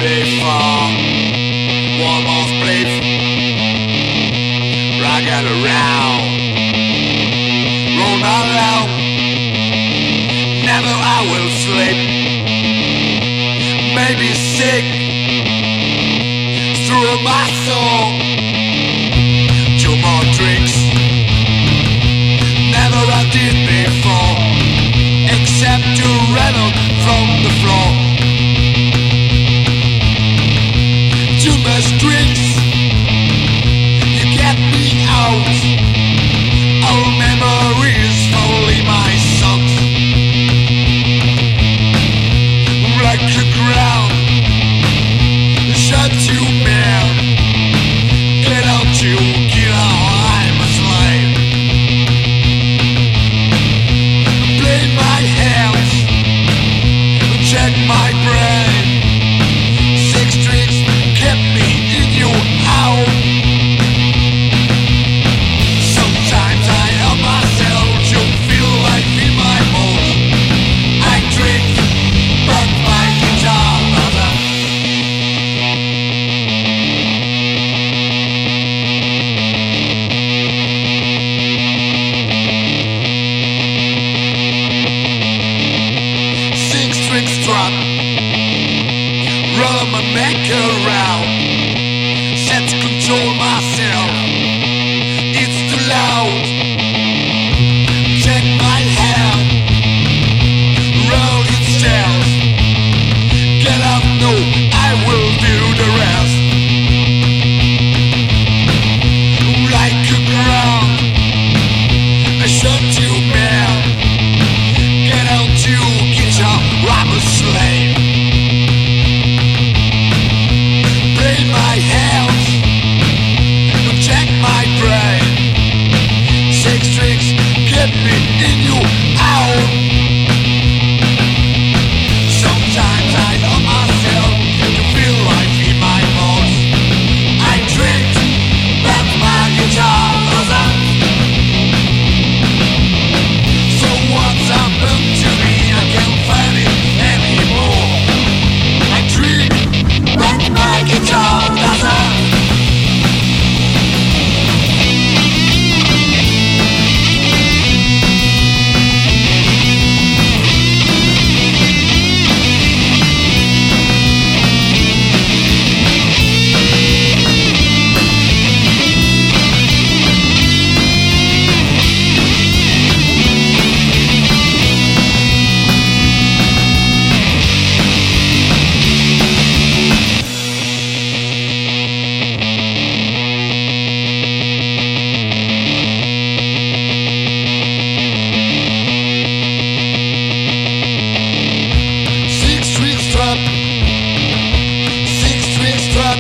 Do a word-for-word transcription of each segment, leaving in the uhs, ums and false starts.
before. One more split, rocket around, roll along. Never I will sleep. Maybe sick through my soul. Two more drinks, never I did before, except to rattle from the floor. Too much drinks, you get me out. Old memories folly my socks. Like the ground, shut you man. Get out you, get out, I'm a slave. Play my hands, check my brain. Six drinks kept me in your house. Sometimes I help myself to feel life in my bones. I drink, but my guitar doesn't. Six drinks drop, roll my neck around, set to control myself. It's too loud. Take my hand, roll it stealth. Get up, no, I will do the rest. Like a ground, I shut you man. Get out you, get your robber slave. Play my hands, check my brain. Six drinks kept me in your house. Sometimes I love myself to feel life in my bones. I drink, but my guitar doesn't. So what's happened to me? I can't find it anymore. I drink, but my guitar doesn't. Six drinks drop, six drinks drop,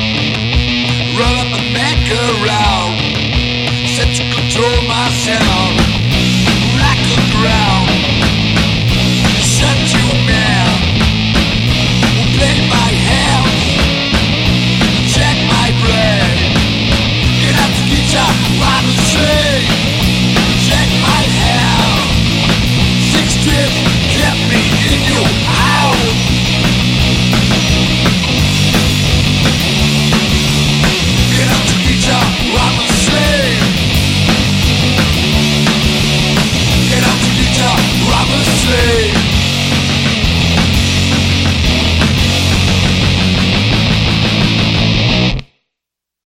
roll up my neck around, set to control myself.